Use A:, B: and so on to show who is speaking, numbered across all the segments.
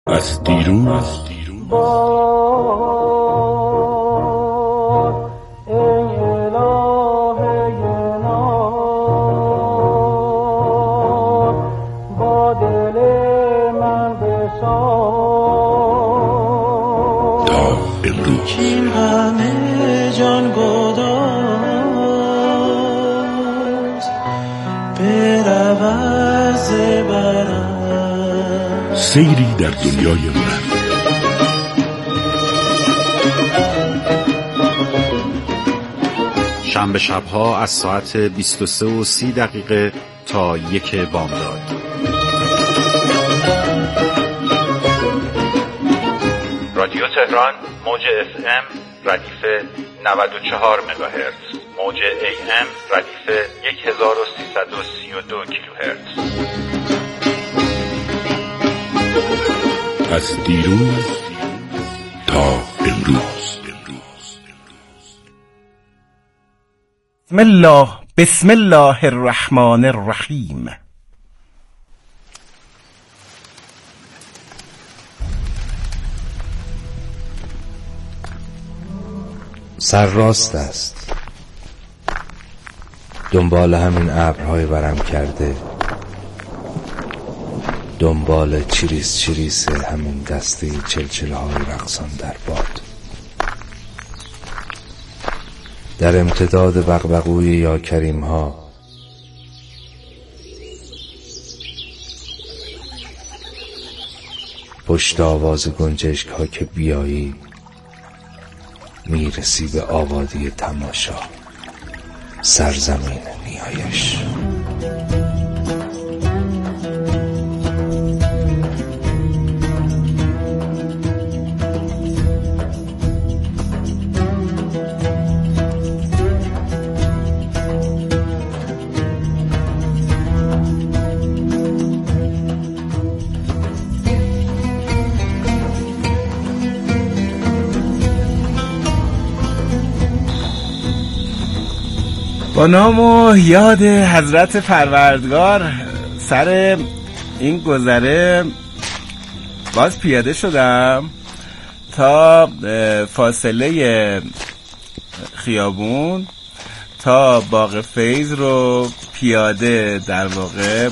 A: از دیرون
B: این همه جان گداز برود برم
A: سیری در دنیای هنر.
C: شنبه شبها از ساعت 23:30 تا 1 بامداد. رادیو تهران موج FM ردیف 94 مگاهرتز، موج AM ردیف 1332 کیلوهرتز.
A: از دیروز تا امروز.
D: بسم الله الرحمن الرحیم.
E: سرراست است، دنبال همین ابرهای ورم کرده، دنبال چریس همین دسته چلچله های رقصان در باد، در امتداد بغبغوی یا کریم ها، پشت آواز گنجشک ها که بیایی میرسی به آبادی تماشا، سرزمین نیایش.
D: با نام و یاد حضرت پروردگار سر این گذره باز پیاده شدم تا فاصله خیابون تا باغ فیض رو پیاده در واقع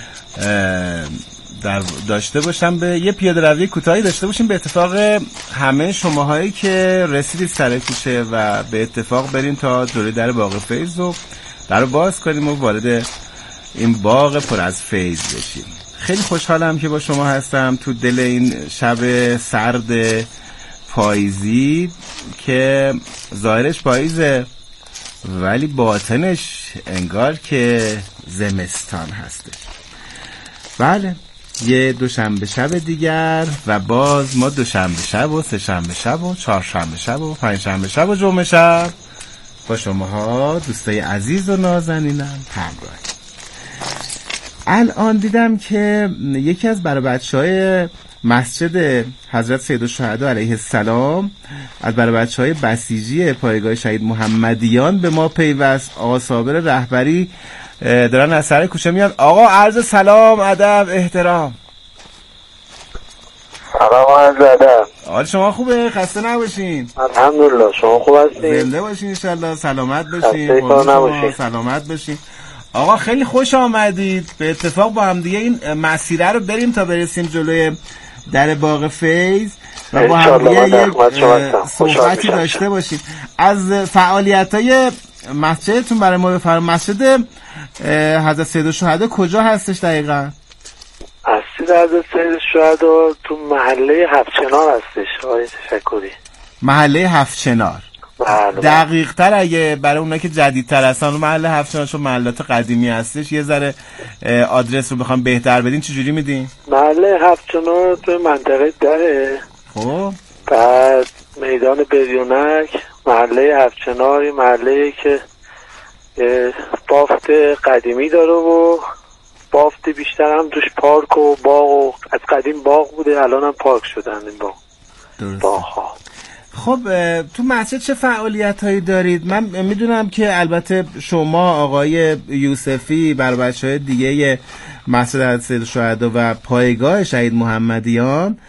D: داشته باشم، به یه پیاده روی کوتاهی داشته باشیم. به اتفاق همه شماهایی که رسیدید سر کوچه و به اتفاق بریم تا جلوی در باغ فیض رو در باز کنیم و وارد این باغ پر از فیض بشیم. خیلی خوشحالم که با شما هستم تو دل این شب سرد پاییزی که ظاهرش پاییزه ولی باطنش انگار که زمستان هستش. بله، یه دوشنبه شب دیگر و باز ما دوشنبه شب و سه شنبه شب و چهارشنبه شب و پنجشنبه شب و جمعه شب با شماها دوستای عزیز و نازنینم همراهی. الان دیدم که یکی از برای بچهای مسجد حضرت سیدالشهدا علیه السلام، از برای بچهای بسیجی پایگاه شهید محمدیان به ما پیوست. آقا صابر رهبری دارن از سر کوچه میان. آقا عرض سلام، ادب، احترام.
F: سلام، عرض ادب.
D: حال شما خوبه؟ خسته نباشین.
F: الحمدلله. شما خوب هستین؟
D: زنده باشین انشالله، سلامت باشین.
F: خسته کار نباشین.
D: سلامت باشین. آقا خیلی خوش آمدید. به اتفاق با هم دیگه این مسیره رو بریم تا برسیم جلوی در باغ فیض و با هم دیگه یک صحبتی داشته باشیم. از فعالیت‌های مسجدتون برای ما بفرمایید. مسجد حضرت سیدالشهدا کجا هستش دقیقاً؟
F: مسجد حضرت سیدالشهدا تو محله هفت‌چنار هستش آقای تشکری.
D: محله هفت‌چنار.
F: بله.
D: دقیق تر اگه برای اونایی که جدیدتر هستن محله هفت‌چنار چون محلات قدیمی هستش یه ذره آدرس رو بخوام بهتر بدین چجوری میدین؟
F: محله هفت‌چنار تو منطقه دره.
D: خب
F: بعد میدان بریونک، محله هفت‌چنار، محله که بافت قدیمی داره و بافت بیشتر هم توش پارک و باغ و از قدیم باغ بوده الان هم پارک شدن این باغ.
D: درست.
F: باغ‌ها.
D: خب تو مسجد چه فعالیت هایی دارید؟ من میدونم که البته شما آقای یوسفی بر بچهای دیگه مسجد حضرت سید الشهدا و پایگاه شهید محمدیان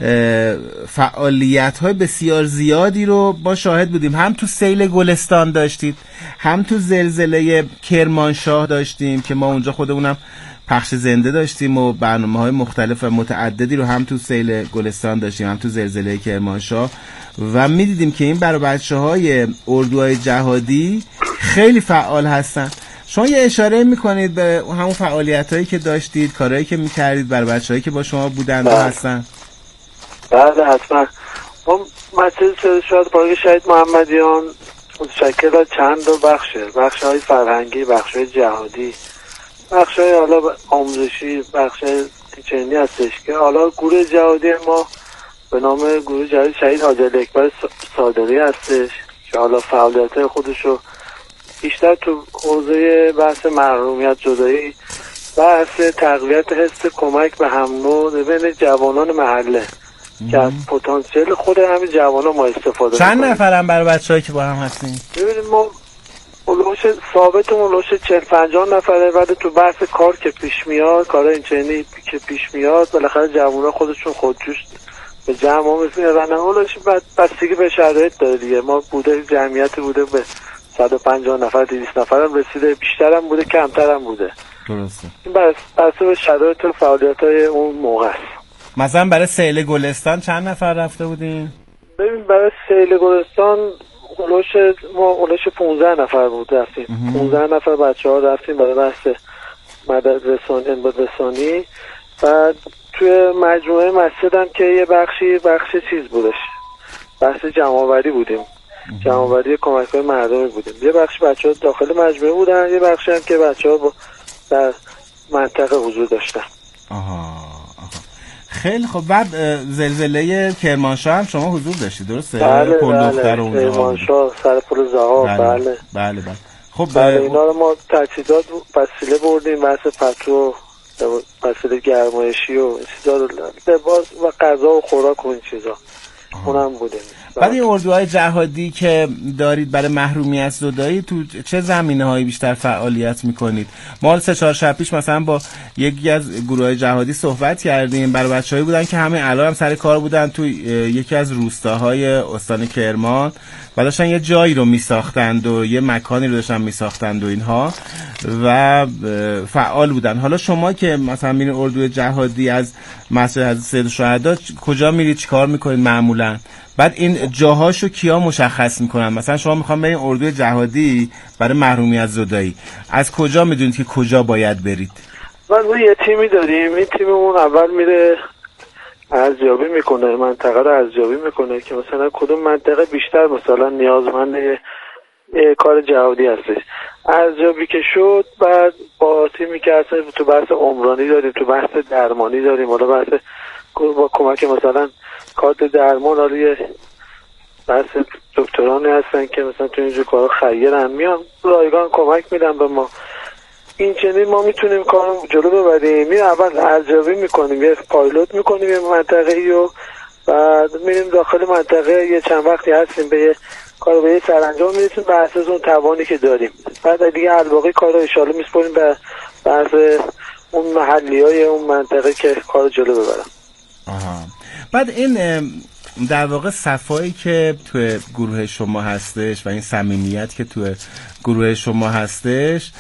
D: فعالیت های بسیار زیادی رو با شاهد بودیم. هم تو سیل گلستان داشتید، هم تو زلزله کرمانشاه داشتیم که ما اونجا خودمونم پخش زنده داشتیم و برنامه‌های مختلف و متعددی رو هم تو سیل گلستان داشتیم، هم تو زلزله کرمانشاه و می‌دیدیم که این برای بچه‌های اردوهای جهادی خیلی فعال هستن. شما یه اشاره می‌کنید به همون فعالیتایی که داشتید، کارهایی که می‌کردید برای بچه‌هایی که با شما بودن و هستن؟
F: بله حتما. ما مسجد سید الشهدا پایگاه شهید محمدیان متشکل از چند بخشه، بخش‌های فرهنگی، بخش‌های جهادی، بخش‌های حالا آموزشی، بخش‌های چنینی هستش که حالا گروه جهادی ما به نام گروه جهادی شهید حاجی اکبر صادقی هستش که حالا فعالیت‌های خودشو بیشتر تو حوزه بحث محرومیت زدایی، بحث تقویت حس کمک به هم نوع بین جوانان محله که از پتانسیل خود همین جوانان ما استفاده
D: چند
F: می‌کنیم.
D: نفرن برای بچه‌هایی که با هم هستین؟
F: ببینید ما اولوش ثابتمون اولوش 40-50 نفره، ولی تو بحث کار که پیش میاد، کار این چنینی که پیش میاد بالاخره جوونا خودشون خودجوش به جمع میفرستن. اولوش بستگی به شرایط داره دیگه. ما بوده جمعیت بوده به 150 نفر 200 نفر هم رسیده، بیشترم بوده کمترم بوده.
D: درسته.
F: این بسته به شرایط و فعالیت‌های اون موقع است.
D: مثلا برای سیل گلستان چند نفر رفته بودین؟
F: ببین برای سیل گلستان اولوش 15 نفر بود رفتیم. 15 نفر بچه‌ها رفتیم برای بحث مدد رسانی و توی مجموعه مسجد هم که یه بخش چیز بودش، بحث جمع‌آوری بودیم، جمع‌آوری کمک‌های مردمی بودیم. یه بخش بچه‌ها داخل مجموعه بودن، یه بخشی هم که بچه‌ها در منطقه حضور داشتن.
D: آها. خیلی خب. بعد زلزله کرمانشاه هم شما حضور داشتید درسته؟
F: بله
D: کرمانشاه
F: سر پل زهاب.
D: بله. خب
F: اینا رو ما تجهیزات وسیله بردیم، بحث پتو، وسیله گرمایشی و چیزا رو، لباس و غذا و خوراک و این چیزا اونم بودیم.
D: بعد این اردوهای جهادی که دارید برای محرومیت زدایی تو چه زمینه‌هایی بیشتر فعالیت می‌کنید؟ ما 3-4 شب پیش مثلا با یکی از گروه‌های جهادی صحبت کردیم، برای بچه‌هایی بودن که همه الان هم سر کار بودن تو یکی از روستاهای استان کرمان و داشتن یه جایی رو می‌ساختند و یه مکانی رو داشتن می‌ساختند و اینها و فعال بودن. حالا شما که مثلا میرین اردوی جهادی از مسجد حضرت سید الشهدا کجا میرید، چیکار می‌کنید معمولاً؟ بعد این جاهاشو کیا مشخص میکنن؟ مثلا شما میخوام برید اردوی جهادی برای محرومیت زدایی، از کجا میدونید که کجا باید برید؟
F: ما یه تیمی داریم، این تیممون اول میره ارزیابی میکنه، منطقه رو ارزیابی میکنه که مثلا کدوم منطقه بیشتر مثلا نیازمند کار جهادی هستش. ارزیابی که شد بعد با تیمی که هست تو بحث عمرانی داریم، تو بحث درمانی داریم، حالا بحث با کمک مثلا کارت درمان، حالا یه بحث دکترانی هستن که مثلا تو اینجور کارا خیرن، میان رایگان کمک میدن به ما. این چنین ما میتونیم کارو جلو ببریم. می اول ارزیابی میکنیم، یه پایلوت میکنیم یه منطقه‌ای رو، بعد میریم داخل منطقه یه چند وقتی هستیم به یه کار به یه سرانجام میرسیم بر اساس اون توانی که داریم. بعد دیگه الباقی کارو ان شاءالله میسپاریم به بحث اون محلیای اون منطقه که کارو جلو ببرن.
D: بعد این در واقع صفایی که توی گروه شما هستش و این صمیمیت که توی گروه شما هستش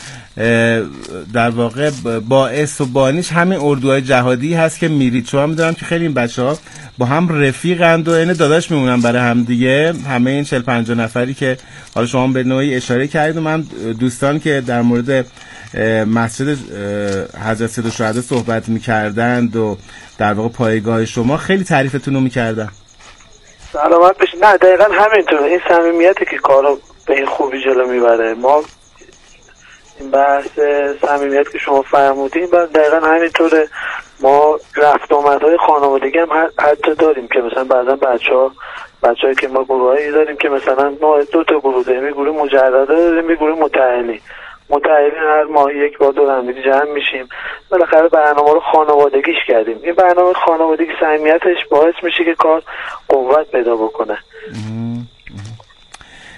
D: در واقع باعث و بانیش همین اردوهای جهادی هست که میرید. چون میدونم که خیلی این بچه‌ها با هم رفیقند و این داداش میمونن برای هم دیگه، همه این 40-50 نفری که حالا شما به نوعی اشاره کردید و من دوستان که در مورد مسجد حضرت سید الشهدا صحبت می‌کردند و در واقع پایگاه شما خیلی تعریفتون رو می‌کردن.
F: سلامت بشید. نه دقیقا همینطوره، این صمیمیتی که کارو به این خوبی جلو میبره. ما این بحث صمیمیت که شما فرمودین دقیقا همینطوره. ما رفت آمدهای خانوادگی هم حتی داریم که مثلا بعضا بچه‌هایی که ما گروهایی داریم که مثلا ما 2 تا گروه داریم، یه گروه مجرده داریم، یه گروه متأهلی هر ماه یک بار دور هم جمع میشیم، بالاخره برنامه رو خانوادگیش کردیم. این برنامه خانوادگی صمیمیتش باعث میشه که کار قوت پیدا بکنه.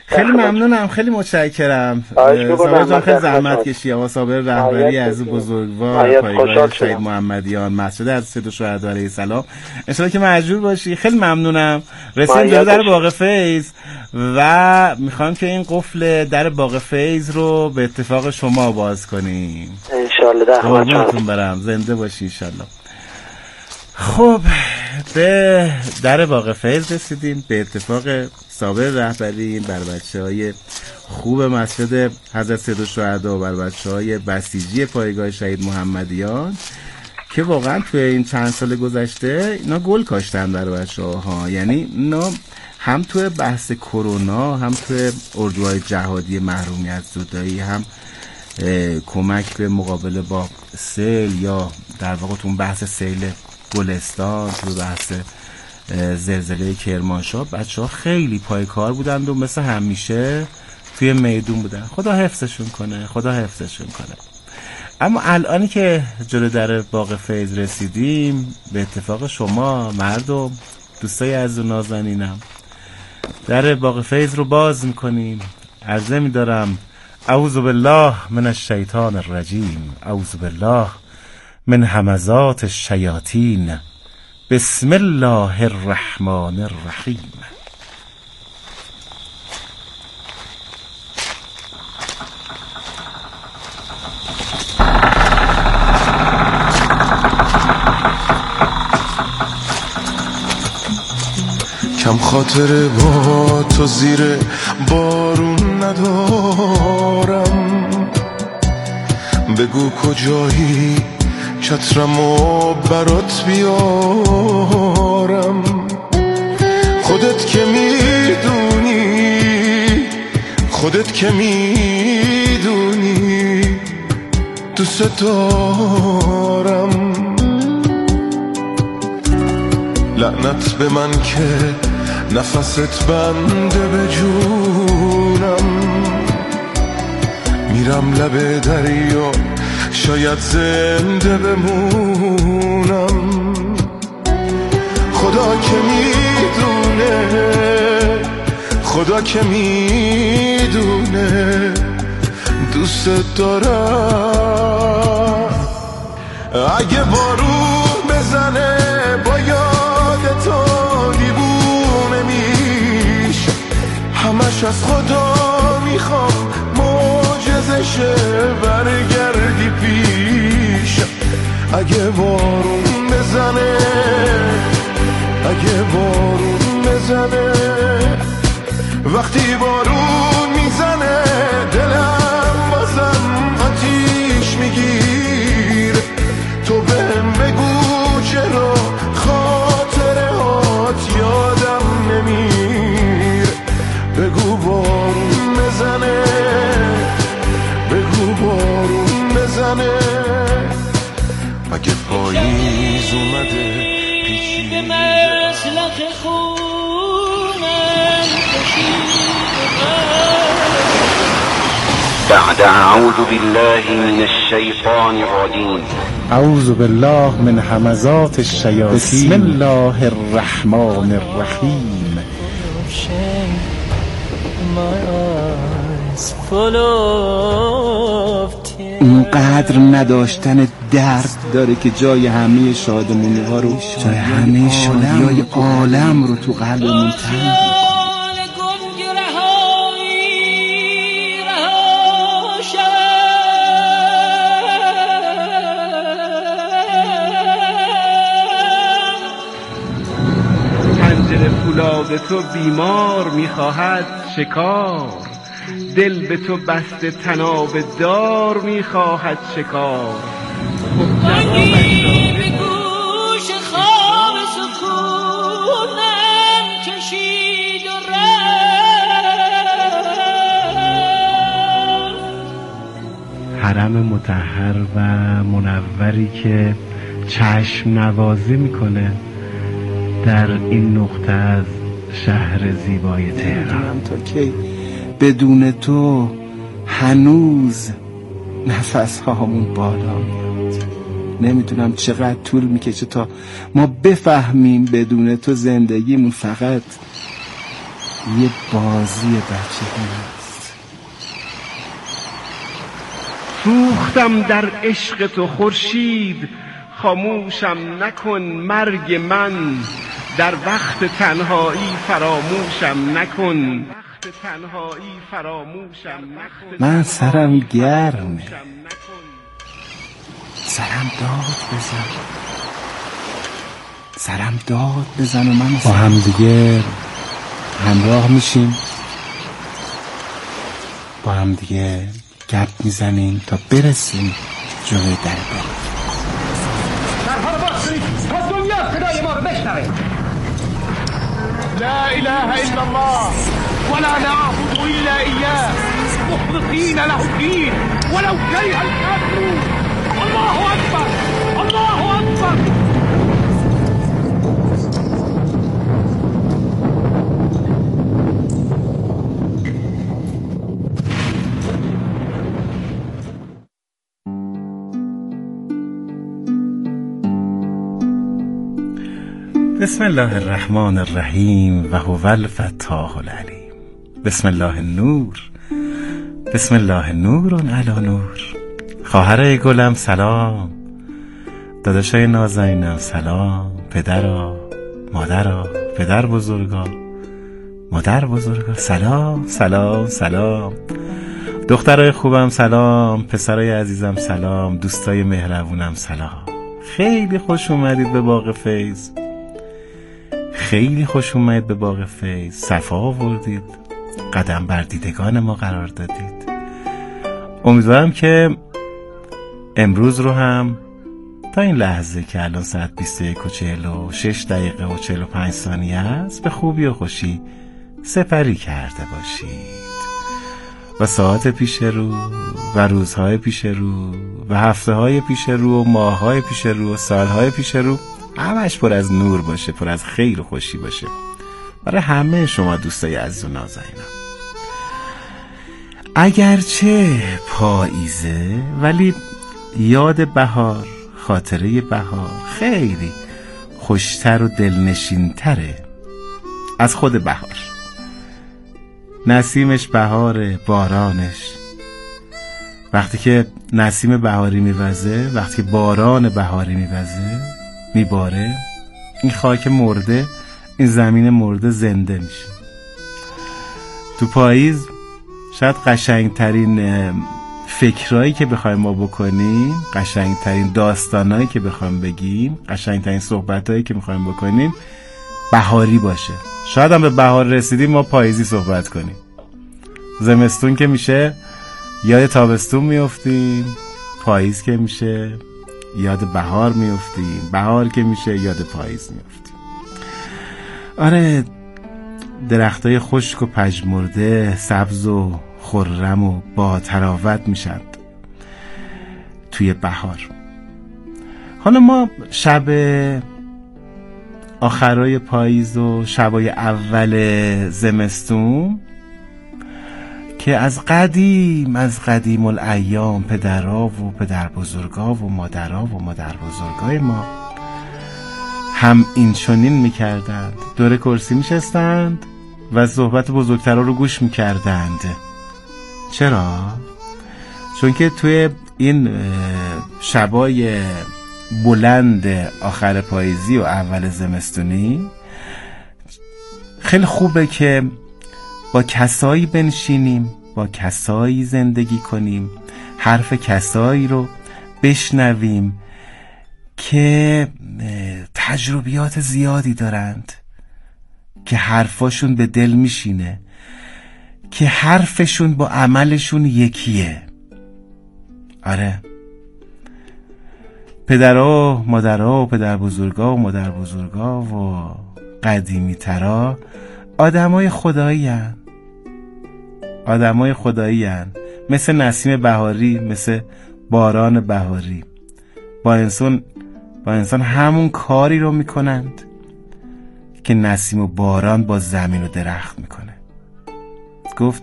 D: خیلی ممنونم، خیلی متشکرم. صابر جان خیلی زحمت کشی. آقا صابر رهبری از بزرگوار پایگاه شهید محمدیان مسجد از سید الشهدا علیه السلام، ان شاءالله که مجبور باشی. خیلی ممنونم. رسیدیم جلو در باغ فیض و میخوام که این قفل در باغ فیض رو به اتفاق شما باز کنیم
F: ان شاءالله.
D: قربونتون برم، زنده باشی ان شاءالله. خب به در باغ فیض رسیدیم به اتفاق صابر رهبری بر بچه‌های خوب مسجد حضرت سید الشهدا و بر بچه‌های بسیجی پایگاه شهید محمدیان که واقعا توی این چند سال گذشته اینا گل کاشتن در بچه‌ها. یعنی اینا هم توی بحث کرونا، هم توی اردوهای جهادی محرومیت زدایی، هم کمک به مقابله با سیل یا در واقع تو بحث سیل گلستان، تو بحث زلزله کرمانشاه، بچه‌ها خیلی پای کار بودند و مثل همیشه توی میدون بودن. خدا حفظشون کنه، خدا حفظشون کنه. اما الانی که جلو در باغ فیض رسیدیم به اتفاق شما مردم، دوستای عزیز و نازنینم، در باغ فیض رو باز میکنیم. عرضه میدارم اعوذ بالله من الشیطان الرجیم، اعوذ بالله من همزات الشیاطین، بسم الله الرحمن الرحیم.
G: کم خاطر با تو زیر بارون ندارم، بگو کجایی چترمو برات بیارم. خودت که میدونی، خودت که میدونی دوست دارم. لعنت به من که نفست بنده به جونم، میرم لب دریا شاید زنده بمونم. خدا که میدونه، خدا که میدونه دوست دارم. اگه بارون بزنه با یاد تو دیوونه میش، همش از خدا میخوام معجزشه برگردی پیش. اگه بارون بزنه، اگه بارون بزنه، وقتی بارون میزنه دلم بازم آتیش میگیر. تو بهم بگو چرا خاطره هات یادم نمیر. بگو بارون بزنه، بگو بارون بزنه. اگه پاییز اومده پیچیده مسلخ خونم
H: بعد اعوذ بالله من الشیطان الرجیم،
D: اعوذ بالله من همزات الشیاطین، بسم الله الرحمن الرحیم. اینقدر نداشتن درد داره که جای همه شادمونی ها رو، جای همه شادی های عالم رو تو قلبمون تنگ فولاد تو بیمار میخواهد شکار، دل به تو بسته تناب دار میخواهد شکار.
B: آنی به گوش خواب سکونم کشید و رفت.
D: حرم مطهر و منوری که چشم نوازی میکنه در این نقطه از شهر زیبای تهران. تا کی بدون تو هنوز نفس هامون بالا میاد. نمیدونم چقدر طول میکشه تا ما بفهمیم بدون تو زندگیمون فقط یه بازی بچگی است. سوختم در عشق تو خورشید، خاموشم نکن مرگ من، در وقت تنهایی فراموشم نکن. من سرم گرمه، سرم داد بزن و من با هم دیگه همراه میشیم، با هم دیگه گپ میزنیم تا برسیم جلوی در باغ.
I: درها رو باز کنید تا دنیا صدای ما رو بشنوه.
G: لا اله الا الله ولا نعبد الا اياه مخلصين له الدين ولو كره الكافرون. الله اكبر الله اكبر.
D: بسم الله الرحمن الرحیم و هو الفتاح العلیم. بسم الله النور، بسم الله نور علی نور. خواهر گلم سلام، داداشای نازنینم سلام، پدرا مادرا، پدر بزرگا مادر بزرگا سلام سلام سلام. دخترای خوبم سلام، پسرای عزیزم سلام، دوستای مهربونم سلام. خیلی خوش اومدید به باغ فیض، خیلی خوش اومدید به باغ فیض. صفا آوردید، قدم بر دیدگان ما قرار دادید. امیدوارم که امروز رو هم تا این لحظه که الان ساعت 21:46 دقیقه و 45 ثانیه است به خوبی و خوشی سپری کرده باشید و ساعت پیش رو و روزهای پیش رو و هفته‌های پیش رو و ماه‌های پیش رو و سال‌های پیش رو همش پر از نور باشه، پر از خیر و خوشی باشه برای همه شما دوستای عزیز و نازنینم. اگرچه پاییزه ولی یاد بهار، خاطره بهار خیلی خوشتر و دلنشینتره از خود بهار. نسیمش بهاره، بارانش، وقتی که نسیم بهاری میوزه، وقتی که باران بهاری میباره، این خاک مرده، این زمین مرده زنده میشه. تو پاییز شاید قشنگترین فکرایی که بخوایم ما بکنیم، قشنگترین داستانایی که بخوایم بگیم، قشنگترین صحبتایی که میخوایم بکنیم بهاری باشه. شاید هم به بهار رسیدیم ما پاییزی صحبت کنیم. زمستون که میشه یاد تابستون میافتیم، پاییز که میشه یاد بهار میافتیم، بهار که میشه یاد پاییز میافتیم. آره، درختای خشک و پژمرده سبز و خرم و با تراوت میشن توی بهار. حالا ما شب آخرای پاییز و شبای اول زمستون که از قدیم الایام پدرها و پدر بزرگا و مادرها و مادر بزرگای ما هم این چنین میکردند، دور کرسی میشستند و صحبت بزرگترها رو گوش میکردند. چرا؟ چون که توی این شبای بلند آخر پاییزی و اول زمستونی خیلی خوبه که با کسایی بنشینیم، با کسایی زندگی کنیم، حرف کسایی رو بشنویم که تجربیات زیادی دارند، که حرفاشون به دل میشینه، که حرفشون با عملشون یکیه. آره، پدرها و مادرها و پدر بزرگا و مادر بزرگا و قدیمی ترا آدمای خدایی هن، آدمای خدایی هن، مثل نسیم بهاری، مثل باران بهاری. با انسان همون کاری رو میکنند که نسیم و باران با زمین و درخت میکنه. گفت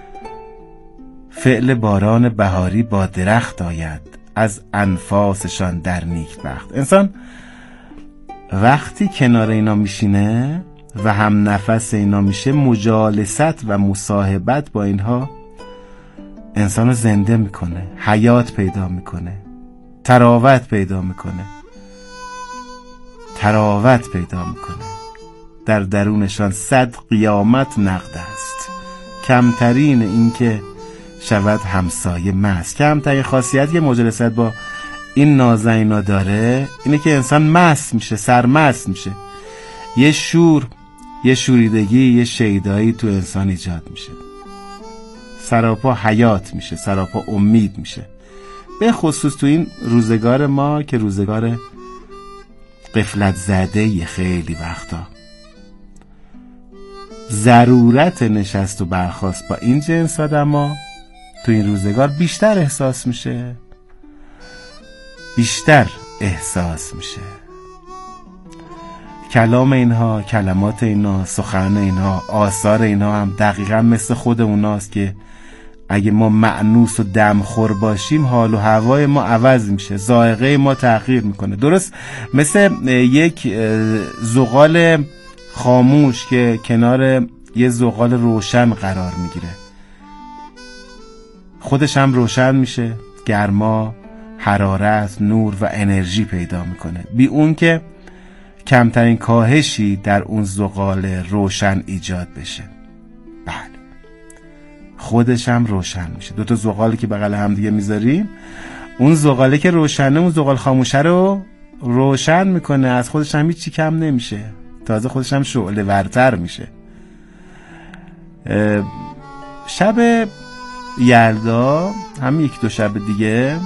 D: فعل باران بهاری با درخت آید، از انفاسشان در نیک بخت. انسان وقتی کنار اینا میشینه، و هم نفس اینا میشه، مجالست و مصاحبت با اینها انسان رو زنده میکنه، حیات پیدا میکنه، تراوت پیدا میکنه، تراوت پیدا میکنه. در درونشان 100 قیامت نقد است، کمترین این که شود همسایه مست. کمترین خاصیت که مجالست با این نازنینا داره اینه که انسان مست میشه، سرمست میشه، یه شور، یه شوریدگی، یه شیدایی تو انسان ایجاد میشه، سراپا حیات میشه، سراپا امید میشه. به خصوص تو این روزگار ما که روزگار غفلت زده خیلی وقتا ضرورت نشست و برخاست با این جنس آدما تو این روزگار بیشتر احساس میشه، بیشتر احساس میشه. کلام اینها، کلمات اینها، سخن اینها، آثار اینها هم دقیقا مثل خود اوناست که اگه ما مأنوس و دمخور باشیم حال و هوای ما عوض میشه، ذائقه ما تغییر میکنه. درست مثل یک زغال خاموش که کنار یه زغال روشن قرار میگیره، خودش هم روشن میشه، گرما، حرارت، نور و انرژی پیدا میکنه، بی اون که کمترین کاهشی در اون زغال روشن ایجاد بشه. بله، خودش هم روشن میشه. دوتا زغالی که بغل هم دیگه میذاریم، اون زغاله که روشنه اون زغال خاموشه رو روشن میکنه، از خودش هم هیچی کم نمیشه، تازه خودش هم شعله ورتر میشه. شب یلدا هم یک دو شب دیگه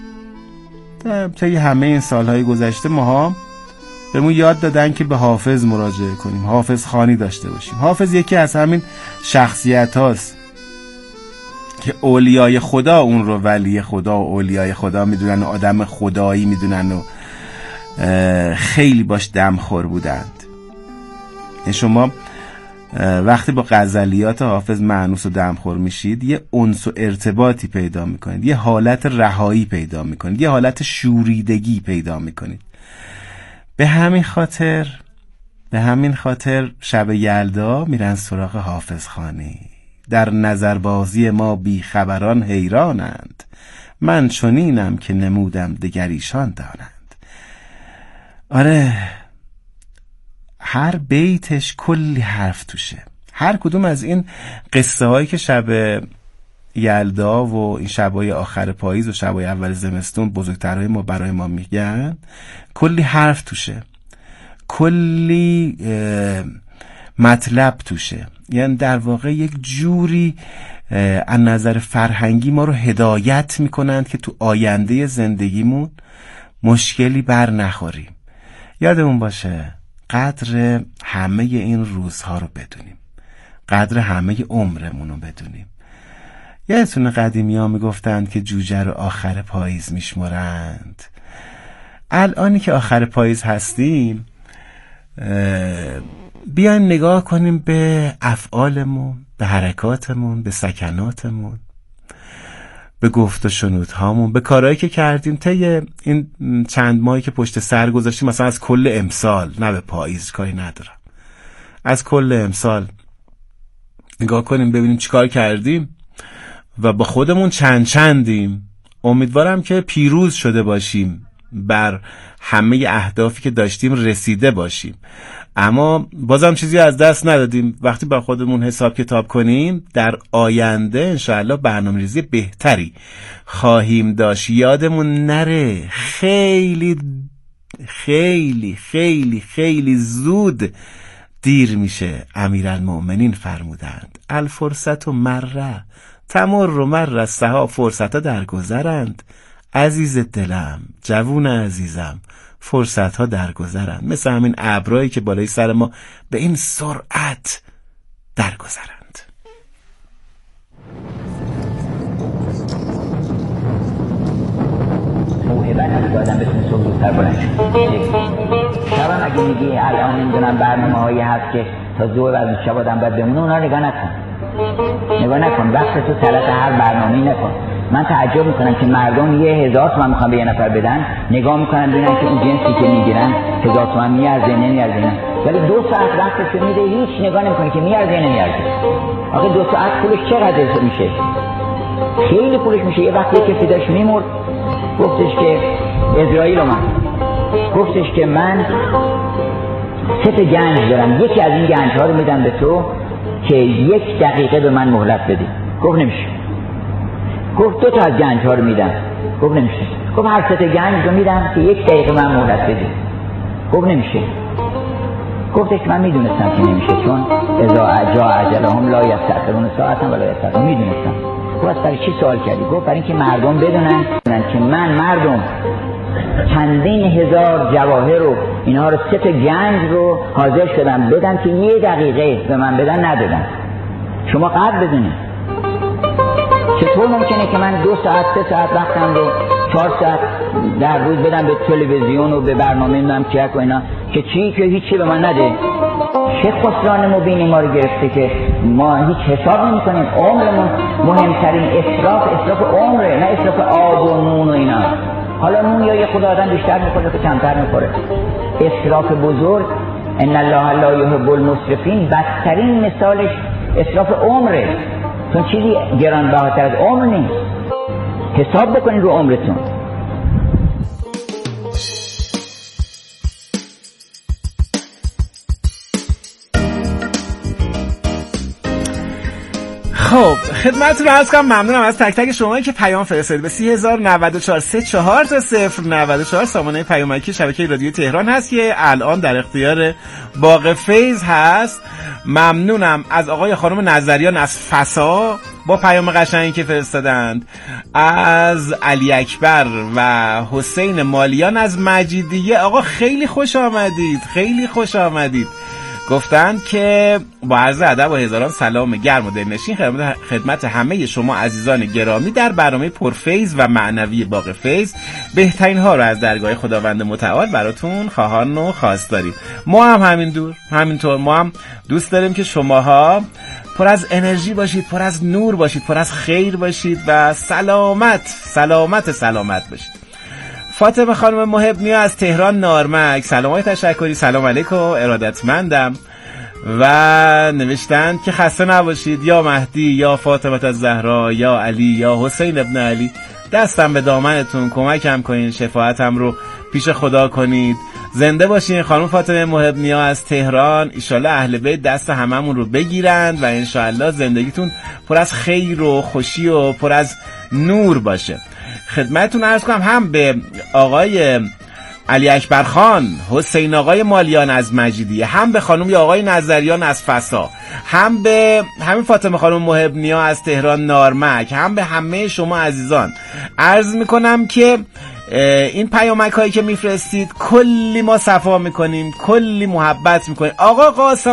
D: طی همه این سالهای گذشته ماها بهمون یاد دادن که به حافظ مراجعه کنیم، حافظ خوانی داشته باشیم. حافظ یکی از همین شخصیت هاست که اولیای خدا اون رو ولی خدا و اولیای خدا میدونن و آدم خدایی میدونن و خیلی باش دمخور بودند. شما وقتی با غزلیات حافظ مأنوس و دمخور میشید یه انس و ارتباطی پیدا میکنید، یه حالت رهایی پیدا میکنید، یه حالت شوریدگی پیدا میکنید. به همین خاطر شب یلدا میرن سراغ حافظ خوانی. در نظربازی ما بی خبران حیرانند، من چنینم که نمودم دگریشان دانند. آره، هر بیتش کلی حرف توشه. هر کدوم از این قصه هایی که شب یلدا و این شبای آخر پاییز و شبای اول زمستون بزرگترهای ما برای ما میگن، کلی حرف توشه، کلی مطلب توشه. یعنی در واقع یک جوری از نظر فرهنگی ما رو هدایت میکنند که تو آینده زندگیمون مشکلی بر نخوریم. یادمون باشه قدر همه این روزها رو بدونیم، قدر همه عمرمون رو بدونیم. یادتونه قدیمی ها میگفتند که جوجه رو آخر پاییز میشمرند. الانی که آخر پاییز هستیم بیایم نگاه کنیم به افعالمون، به حرکاتمون، به سکناتمون، به گفت و شنودهامون، به کارهایی که کردیم طی این چند ماهی که پشت سر گذاشتیم. مثلا از کل امسال، نه به پاییز کاری ندارم، از کل امسال نگاه کنیم ببینیم چیکار کردیم و با خودمون چندیم. امیدوارم که پیروز شده باشیم، بر همه اهدافی که داشتیم رسیده باشیم، اما بازم چیزی از دست ندادیم. وقتی با خودمون حساب کتاب کنیم در آینده انشاءالله برنامه‌ریزی بهتری خواهیم داشت. یادمون نره خیلی خیلی خیلی خیلی زود دیر میشه. امیرالمؤمنین فرمودند الفرصت و مره تمر و مر السحاب، فرصت ها درگذرند عزیز دلم، جوون عزیزم، فرصت ها درگذرند. مثل همین ابرایی که بالای سر ما به این سرعت درگذرند.
J: موهبت هست که آدم بتونه صبح زودتر بلند شد. شبم اگه میگی الان نمیدونم برنامه هایی هست که تا زور از شب آدم باید بمونه، اونا نگاه نکن. وقت تو طرف هر برنامه‌ای نکن. من تعجب میکنم که مردم 1000 تومان میخوان به یه نفر بدن، نگاه میکنن ببینن که اون جنسی که میگیرن 1000 تومان میارزه نمیارزه، ولی 2 ساعت وقتش میده هیچ نگاه نمیکنه که میارزه نمیارزه. آخه 2 ساعت پولش چقدر میشه؟ خیلی پولش میشه. یه وقتی کسی داشت میمرد گفتش که اسرائیل اومد گفتش که من 3 گنج دارم، یکی از این گنج ها رو میدم به تو که 1 دقیقه به من مهلت بدی. گفت نمیشه. گفت 2 تا از گنج ها رو میدم. گفت نمیشه. گفت هر 3 گنج رو میدم که 1 دقیقه من مهلت بدی. گفت نمیشه. گفتش من میدونستم که نمیشه، چون اذا جاء اجلهم لا یستأخرون ساعة ولا یستقدمون. میدونستم. گفت برای چی سوال کردی؟ گفت برای اینکه مردم بدونن که مردم چندین هزار جواهر رو اینها رو 3 گنج رو حاضر شدم بدن که 1 دقیقه به من بدن ندادن. شما قدر بدونید. چطور ممکنه که من 2 ساعت 3 ساعت وقتم رو 4 ساعت در روز بدم به تلویزیون و به برنامه نام چک و اینا که چی که هیچی به من نده؟ چه خسران مبینی ما رو گرفته که ما هیچ حساب نمی کنیم. عمرمون مهمترین اسراف عمره، نه اسراف آب و نون و اینا. حالا نون یا یه خود آدم بیشتر میخوره که کمتر میخوره. اسراف بزرگ، ان الله لا یحب المسرفین، بدترین مثالش اسراف عمره، چون چیزی گرانبهاتر از عمر نیست. حساب بکنید رو عمرتون.
D: خب خدمتتون عرض کنم ممنونم از تک تک شمایی که پیام فرستادید به 3094 34 تا 094 سامانه پیامکی شبکه رادیو تهران هست که الان در اختیار باغ فیض هست. ممنونم از آقای خانم نظریان از فسا با پیام قشنگی که فرستادند، از علی اکبر و حسین مالیان از مجیدیه. آقا خیلی خوش آمدید، خیلی خوش آمدید. گفتند که با عرض ادب و هزاران سلام گرم و دلنشین خدمت همه شما عزیزان گرامی در برنامه پرفیض و معنوی باغ فیض، بهترین ها رو از درگاه خداوند متعال براتون خواهان و خواست داریم. ما هم همینطور ما هم دوست داریم که شماها پر از انرژی باشید، پر از نور باشید، پر از خیر باشید و سلامت باشید. فاطمه خانم محب نیا از تهران نارمک، سلامای تشکری، سلام علیکم ارادتمندم. و نوشتند که خسته نباشید یا مهدی یا فاطمه الزهرا یا علی یا حسین ابن علی، دستم به دامنتون، کمکم کنین، شفاعتم رو پیش خدا کنید. زنده باشین خانم فاطمه محب نیا از تهران. ایشالله اهل بیت دست هممون رو بگیرند و انشالله زندگیتون پر از خیر و خوشی و پر از نور باشه. خدمتتون عرض کنم هم به آقای علی اکبر خان، حسین آقای مالیان از مجیدیه، هم به خانم یا آقای نظریان از فسا، هم به همین فاطمه خانم محب نیا از تهران نارمک، هم به همه شما عزیزان عرض میکنم که این پیامک هایی که میفرستید کلی ما صفا میکنیم، کلی محبت میکنیم. آقا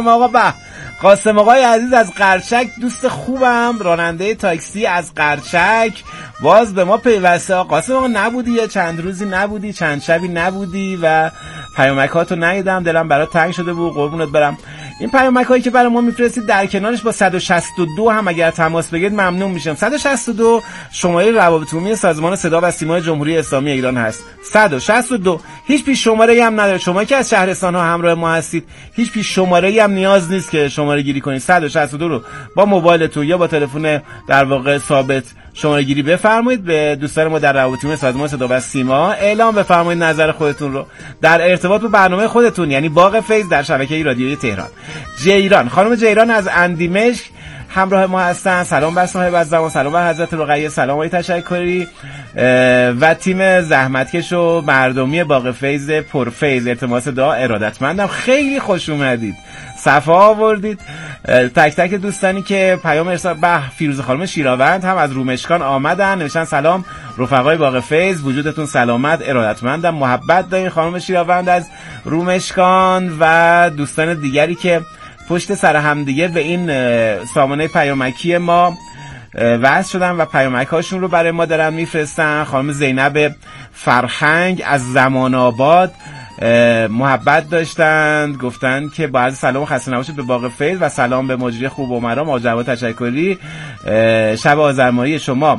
D: قاسم آقای عزیز از قرچک، دوست خوبم، راننده تاکسی از قرچک، باز به ما پیوسته. قاسم آقا نبودی، یا چند روزی نبودی، چند شبی نبودی و پیامکاتو ندیدم، دلم برات تنگ شده بود، قربونت برم. این پیامک هایی که برای ما میفرستید در کنارش با 162 هم اگر تماس بگیرید ممنون میشم. 162 شماره روابط عمومی سازمان صدا و سیمای جمهوری اسلامی ایران هست. 162 هیچ پیش شماره‌ای هم نداره. شما که از شهرستان ها همراه ما هستید هیچ پیش شماره‌ای هم نیاز نیست که شماره گیری کنید. 162 رو با موبایلتون یا با تلفن در واقع ثابت شماره گیری بفرمایید. به دوستان ما در روابط عمومی سازمان صدا و سیما اعلام بفرمایید نظر خودتون رو در ارتباط با برنامه خودتون، یعنی باغ فیض در شبکه رادیویی تهران. جیران، خانم جیران از اندیمشق همراه ما هستن. سلام بر صاحب الزمان، سلام بر حضرت رقیه، سلام های تشکری و تیم زحمتکش و مردمی باغ فیض پرفیض التماس دعا ارادتمندم. خیلی خوش اومدید، صفا آوردید. تک تک دوستانی که پیام ارسال به فیروز خانم شیراوند هم از رومشکان آمدن، نوشتن سلام رفقای باغ فیض، وجودتون سلامت، ارادتمندم، محبت دارین خانم شیراوند از رومشکان و دوستان دیگری که پشت سر هم دیگه به این سامانه پیامکی ما وصل شدن و پیامک هاشون رو برای ما دارن میفرستن. خانم زینب فرخنگ از زمان آباد محبت داشتند، گفتند که با عرض سلام و خسته نباشید به باغ فیض و سلام به مجری خوب و مرام آقا جواد تشکری. شب آذرمایی شما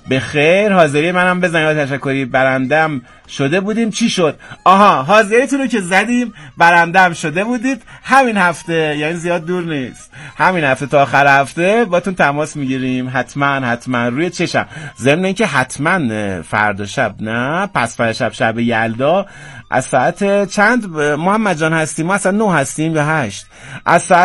D: به خیر. حاضری منم بزنید تشکری. برندم شده بودیم. چی شد؟ آها، حاضریتون رو که زدیم برندم شده بودید. همین هفته، یعنی زیاد دور نیست، همین هفته تا آخر هفته باتون تماس میگیریم. حتما روی چشم. ضمن اینکه حتما فردا شب، نه پس فردا شب یلدا از ساعت چند محمد جان هستیم؟ ما اصلا 9 هستیم یا 8؟ از ساعت